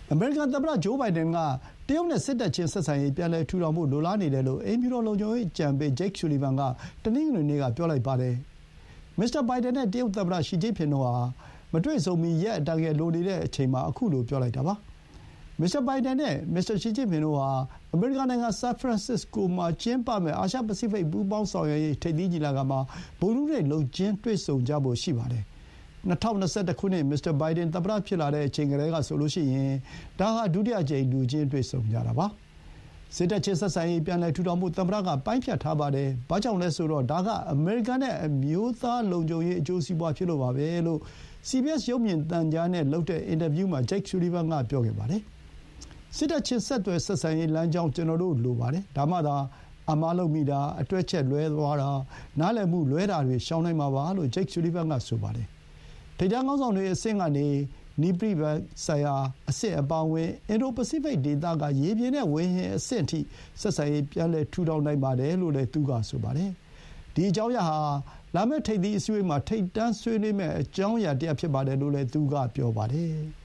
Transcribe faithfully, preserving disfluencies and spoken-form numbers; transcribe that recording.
အမေရိကန်သမ္မတဂျိုးဘိုင်ဒန်ကတရုတ်နဲ့စစ်တပ်ချင်းဆက်ဆံရေးပြန်လည်ထူထောင်ဖို့လိုလားနေတယ်လို့အိမ်ဖြူတော်လုံခြုံရေးအကြံပေးဂျိတ်ဆူလီဗန်ကတနင်္ဂနွေနေ့ကပြောလိုက်ပါတယ်။မစ္စတာဘိုင်ဒန်နဲ့တရုတ်သမ္မတရှီကျင်းဖျင်တို့ဟာမတွေ့ဆုံမီရက်အတန်ငယ်လိုနေတဲ့အချိန်မှာအခုလိုပြောလိုက်တာပါ။မစ္စတာဘိုင်ဒန်နဲ့မစ္စတာရှီကျင်းဖျင်တို့ဟာအမေရိကန်နိုင်ငံဆန်ဖရန်စစ္စကိုမှာကျင်းပမယ့်အာရှပစိဖိတ်ပူးပေါင်းဆောင်ရွက်ရေးထိပ်သီးညီလာခံမှာဗုဒ္ဓဟူးနေ့လုံချင်းတွေ့ဆုံကြဖို့ရှိပါတယ်။၂၀၂၁ ခုနှစ်မစ္စတာဘိုင်ဒန်သမ္မတဖြစ်လာတဲ့အချိန်ကတည်းကဆိုလို့ရှိရင်ဒါဟာဒုတိယကြိမ်လူချင်းတွေ့ဆုံကြတာပါ။စစ်တပ်ချင်းဆက်ဆံရေးပြန်လည်ထူထောင်မှုသမ္မတကပိုင်းဖြတ်ထားပါတယ်။ဘာကြောင့်လဲဆိုတော့ဒါကအမေရိကန်နဲ့အမျိုးသားလုံခြုံရေးအကျိုးစီးပွားဖြစ်လို့ပါပဲလို့ စီ ဘီ အက်စ် ရုပ်မြင်သံကြားနဲ့လုပ်တဲ့အင်တာဗျူးမှာဂျိတ်ဆူလီဗန်ကပြောခဲ့ပါတယ်။စစ်တပ်ချင်းဆက်သွယ်ဆက်ဆံရေးလမ်းကြောင်းကျွန်တော်တို့လိုပါတယ်။ဒါမှသာအမှားလုပ်မိတာအတွဲချက်လွဲသွားတာနားလည်မှုလွဲတာတွေရှောင်နိုင်မှာပါလို့ဂျိတ်ဆူလီဗန်ကဆိုပါတယ်။ထိပ်တန်းခေါင်းဆောင်တွေအဆင့်ကနေနီးပရိဘတ်ဆိုင်ရာအဆင့်အပါအဝင်အင်ဒိုပစိဖိတ်ဒေသကရေပြင်နဲ့ဝေဟင်အဆင့်အထိဆက်ဆံရေးပြန်လည်ထူထောင်နိုင်ပါတယ်လို့လည်းသူကဆိုပါတယ်။ဒီအကြောင်းအရာဟာလာမယ့်ထိပ်သီးအစည်းအဝေးမှာထိပ်တန်းဆွေးနွေးမယ့်အကြောင်းအရာတစ်ရပ်ဖြစ်ပါတယ်လို့လည်းသူကပြောပါတယ်။